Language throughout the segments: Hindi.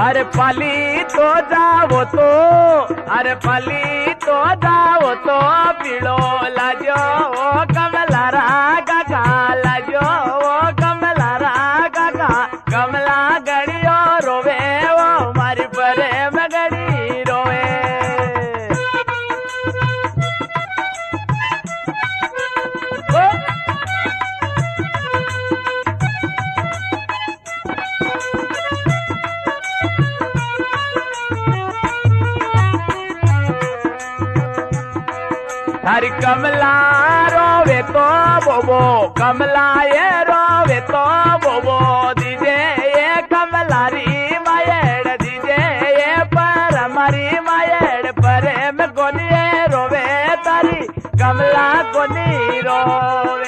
अरे पाली तो जाओ तो, अरे पाली तो जाओ तो पीड़ो लाजो ओ कमलारा काका, लाजो ओ कमलारा काका। कमला गड़ियो रोवे वो मारी प्रेम गड़ी रोवे। हरी कमला रोवे तो बोबो, कमला ये रोवे तो बोबो। दीजे ये कमलारी मायड़, दीजे ये पर हमारी मायड़। प्रेम कोनी रोवे तारी कमला कोनी रोवे।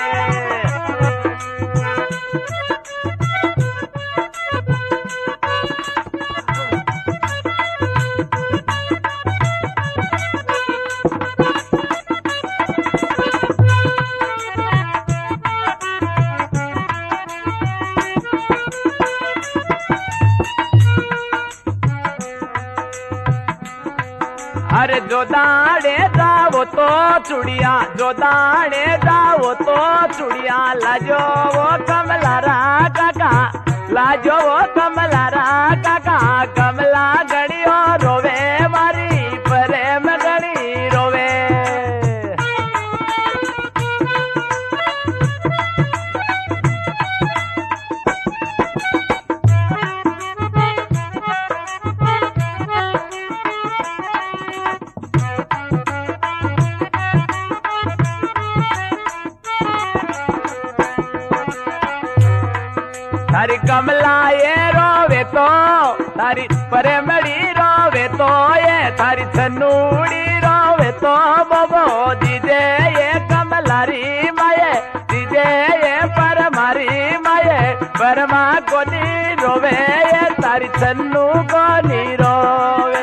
अरे जो दाड़े जाओ तो चुड़िया, जो दाड़े जाओ तो चुड़िया। लाजो वो कमलारा काका, लाजो वो कमलारा काका। कमला गड़ियो रोवे मारी प्रेम गड़ी रोवे। थारी कमला ये रोवे तो, थारी प्रेमड़ी रोवे तो। ये थारी छनूड़ी रोवे तो बोबो। दीजे ये कमलारी माये, दीजे ये परमारी माये। परमा कोनी रोवे ये थारी छन्नू कोनी रोवे।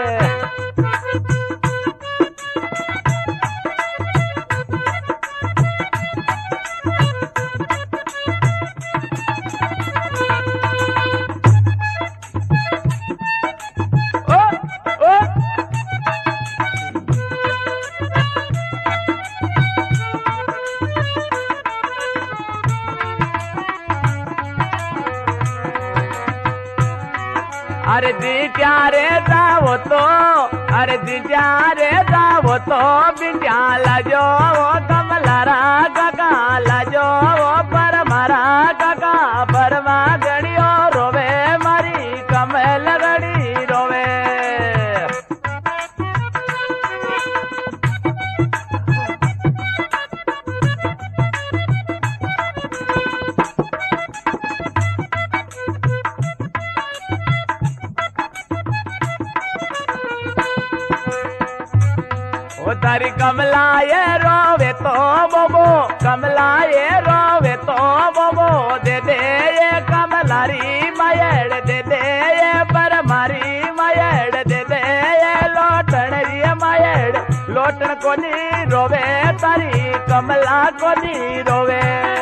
अरे दीजा रे जाओ तो, अरे दीजा रे जाओ तो बिटिया। लाजो वो कमलारा काका, लाजो वो परमारा काका। परमा गड़ियो रोवे मारी कमल गड़ी रोवे। ओ तारी कमला ये रोवे तो बोबो, कमला ये रोवे तो बोबो। दे दे ये कमलारी मायड़, दे दे ये परमारी मायड़। दे दे ये लोटन री मायड़, लोटन कोनी रोवे तारी कमला कोनी रोवे।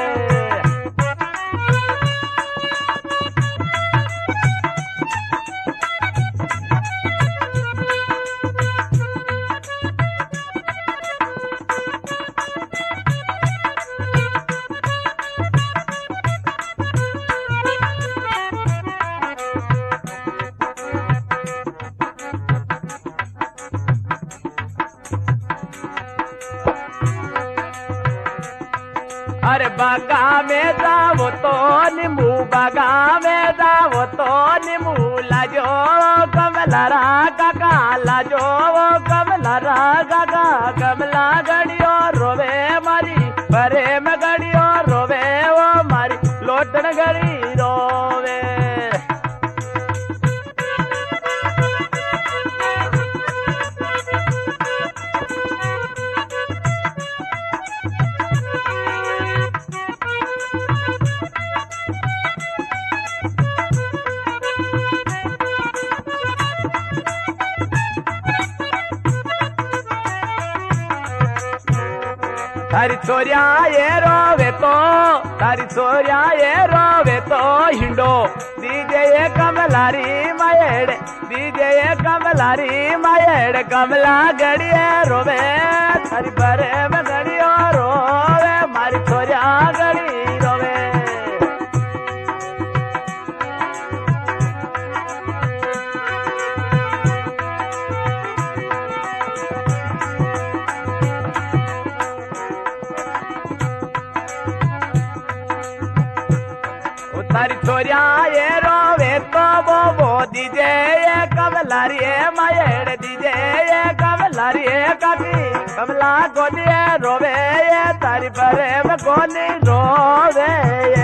अरे बागा में जाओ तो नींबू, बागा में जाओ तो नींबू। लाजो कमलारा काका, लाजो कमलारा काका। कमला गड़ियो रोवे मारी प्रेम गड़ियो रोवे वो मारी लोटन गड़ी रोवे। हरी छोरिया ये रो रोवे तो तारी छोरिया ये रोवे तो हिंडो दीजे ये कमलारी मायेड़ दीजे ये कमलारी मायेड़ कमला गड़िए रोवे थारी बरे में गड़ियो रोवे मारी छोरिया गड़ी रोवे तारी छोरिया ये रोवे तो वो दीजे ये कमलारी मायेड़ दीजे ये कमलारी काकी कमला गोनी रोवे ये तारी बरे में गोनी रोवे ये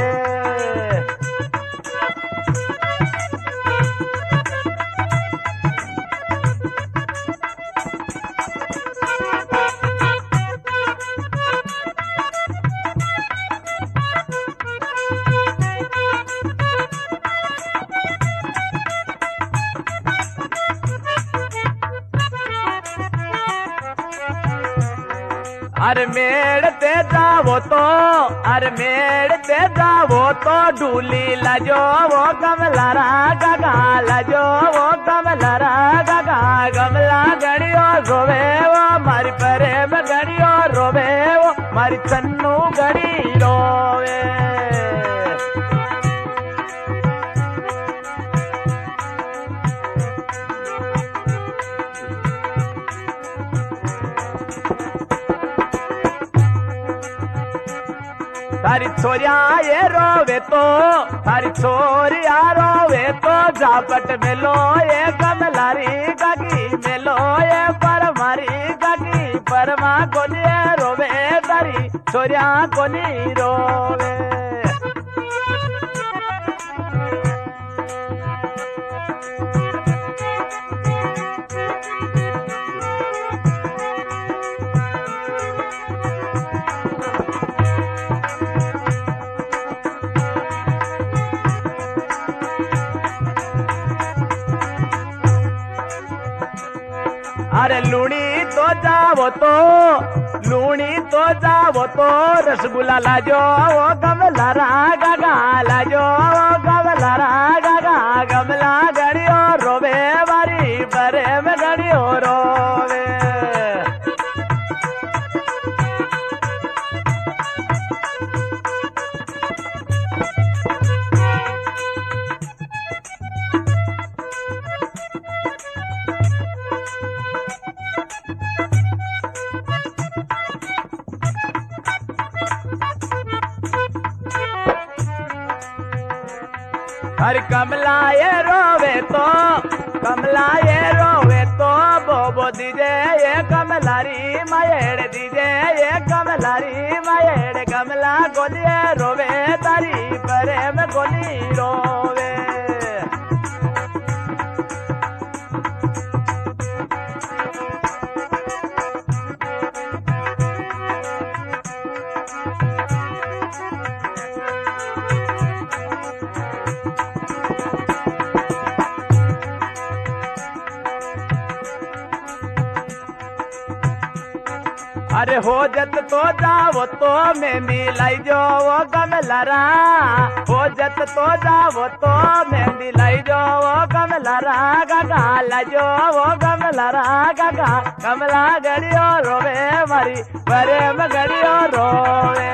अरे मेड़ ते जावो तो अरे मेड़ ते जावो तो डूली लजो वो कमलारा गगा लजो वो कमलारा गगा गमला गड़ियो रोवे वो मारी परे में गड़ियो रोवे वो मारी चन्नू गड़ी रोवे तारी छोरिया ये रोवे तो तारी छोरिया रोवे तो जापट मेलो ये कमलारी गागी मेलो ये परमारी गागी परमा कोनी रोवे तारी छोरिया कोनी रोवे अरे लूणी तो जावो तो लूणी तो जावो तो रसगुल्ला लाजो वो गमलारा गगा लाजो वो गमलारा गगा गमला गड़ियो रोवे बारी बरे में गड़ियो रोवे अरे कमला ये रोवे तो बोबो दीजे ये कमलारी मायेड़ दीजे ये कमलारी मायेड़ कमला गोलिए रोवे तारी परे में गोली रोवे अरे हो जत तो जावो तो मैं मिलाई जो वो कमलारा हो जत तो जावो तो मैं मिलाई जो वो कमलारा गगा लजो वो कमलारा गगा कमला गड़ियो रोवे मारी बरे में गड़ियो रोवे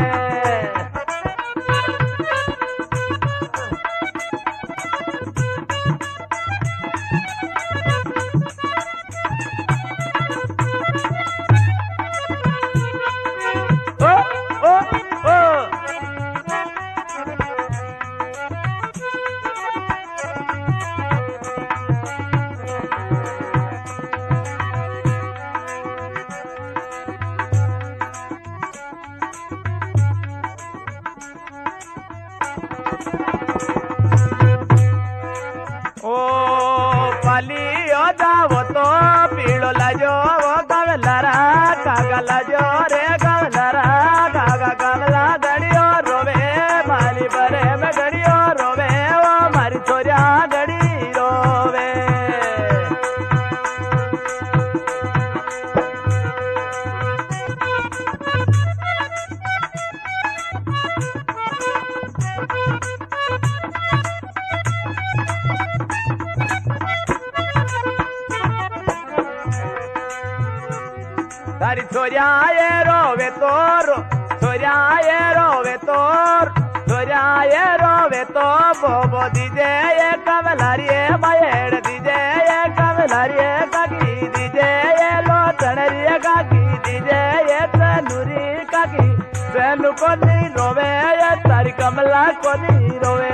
तारी छोरिया ये रोवे तोर छोरिया ये रोवे तोर छोरिया ये रोवे तो बोबो दीजे ये कमलारी ये मायेड़ दीजे ये कमलारी ये काकी दीजे ये लोटनरी ये काकी दीजे ये तनूरी काकी तनु को नहीं रोवे ये तारी कमला को नहीं रोवे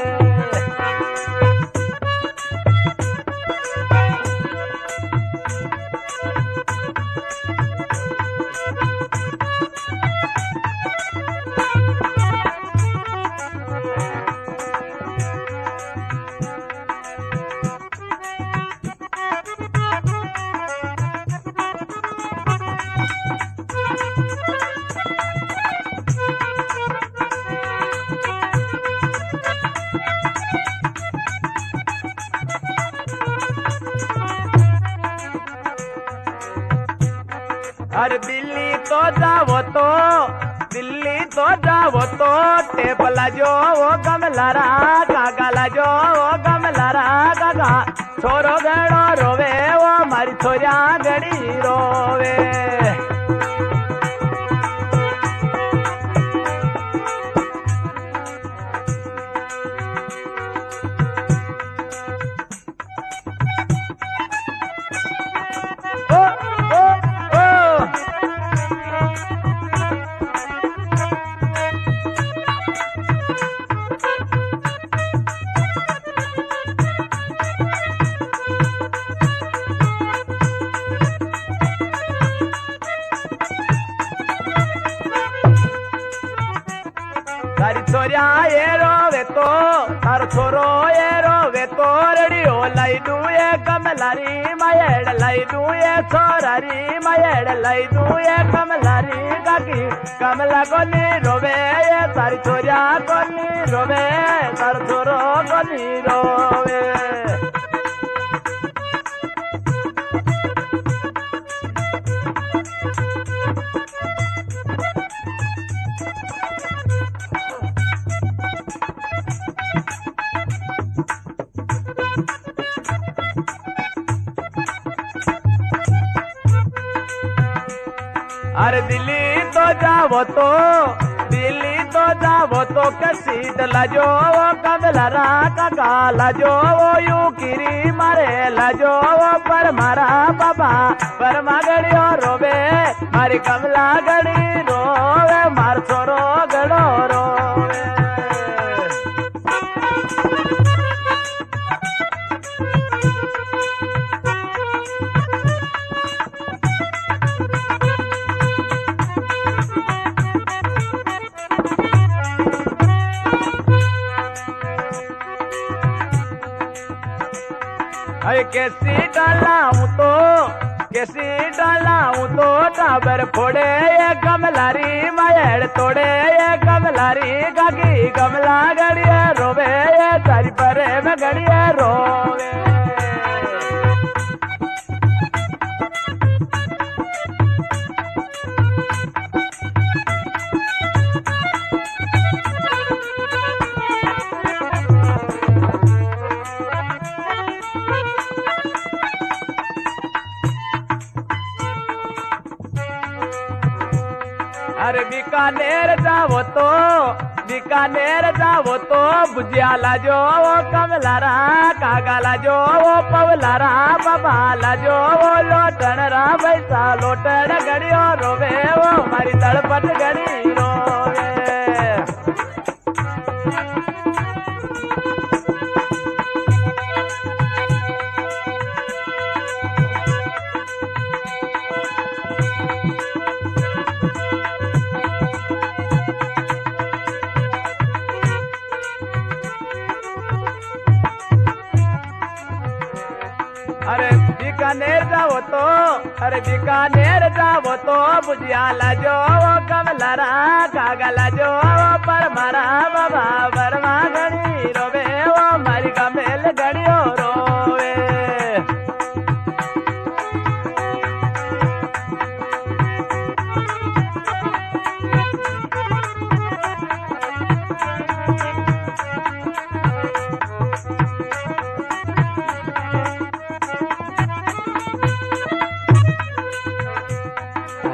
अरे दिल्ली तो जावो तो टेप लाजो वो गमलारा काका लाजो वो गमलारा काका छोरो गड़ो रोवे वो मारी छोरिया गड़ी रोवे तारी छोरिया ये रोवे तो तार छोरो ये रोवे तो रेडियो लाई दू ये कमलारी मायेड़ लाई दू ये छोरारी मायेड़ लाई दू ये कमलारी काकी कमला को नी रोवे ये तारी छोरिया को नी रोवे तार छोरो को नी रोवे अरे दिल्ली तो जावो तो कसीट लाजो वो कमलारा काका लाजो वो यू किरी मारे लाजो वो पर मारा बाबा पर गड़ियो रोवे मारी कमला गड़ी रोवे मार छोरो गड़ो रोवे अरे कैसी डालाऊं तो टाबर फोड़े ये कमलारी मायेड़ तोड़े ये कमलारी काकी कमला गड़िया रोवे ये तारी परे में गड़िया रोवे अरे बीकानेर जावो तो भुजिया लाजो वो कमलारा कागा लाजो वो पवलारा बाबा लाजो वो लोटनरा बैसा लोटन गड़ियो रोवे वो मारी तड़पट गड़ी रोवे अरे बीकानेर जावो तो भुजिया लाजो वो कमलारा कागा लाजो वो पर मारा बाबा बरमा गड़ी रोवे वो मारी कमेल गड़ियो रोवे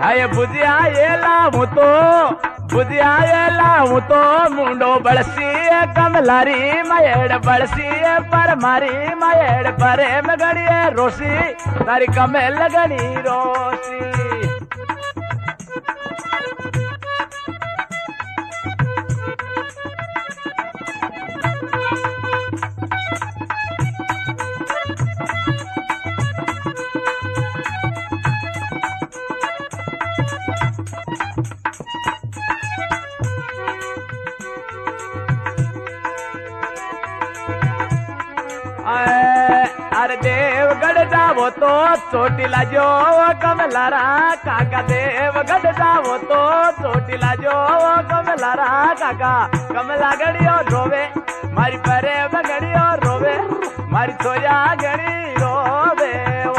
अये बुझिया ये लाऊं तो बुझिया ये लाऊं तो मुंडो बड़सी कमलारी मयड़ बड़सी पर मारी मयड़ परे में गड़िए रोसी तारी कमे लगनी रोसी अरे देवगढ़ जावो तो चोटीला जो कमलारा काका देवगढ़ जावो तो चोटीला जो कमलारा काका कमला गड़ियो रोवे मारी परे गड़ियो रोवे मारी छोरिया गड़ी रोवे ओ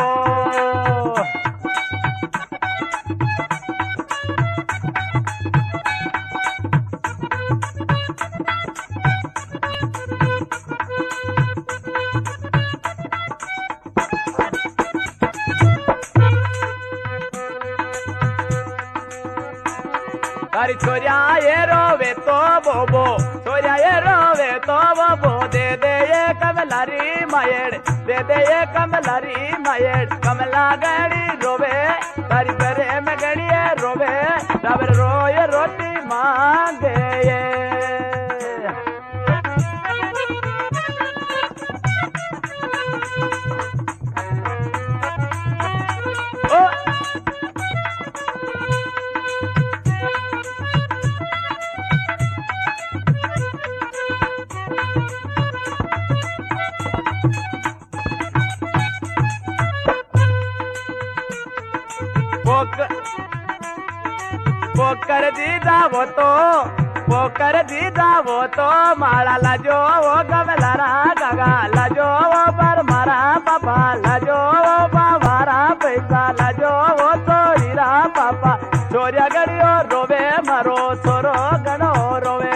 तारी छोरिया ये रोवे तो बोबो छोरिया ये रोवे तो बोबो दे दे ये कमलारी मायड़ दे दे ये कमलारी मायड़ कमला गड़ी रोवे तारी परे में गड़ी रोवे तब रोए रोटी मांगे ये पोकर दीदा वो तो माला लाजो वो गमलारा गगा लाजो वो पर मारा पापा लाजो वो बाबारा पैसा लाजो वो चोरीरा पापा चोरिया गड़ियो रोवे मारो छोरो गणो रोवे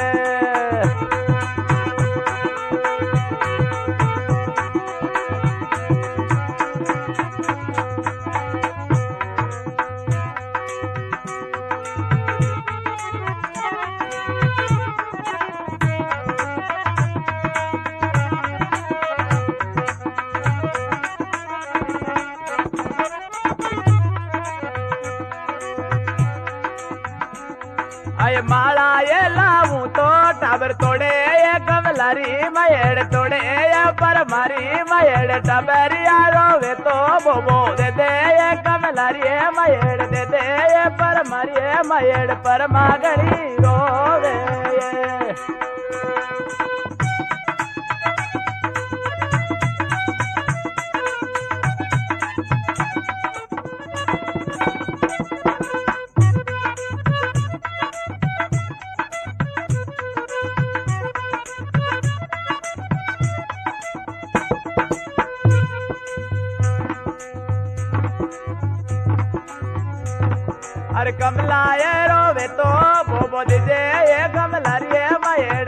अये माला ये लाऊं तो टाबर तोड़े ये कमलारी मयड़ तोड़े ये पर मारी मयड़ टाबरिया रोवे तो बोबो दे दे ये कमलारी मयड़ दे दे ये पर मारी मयड़ पर मागड़ी रोवे अरे कमला ये रोवे तो बोबो दीजे ये कमला रे मये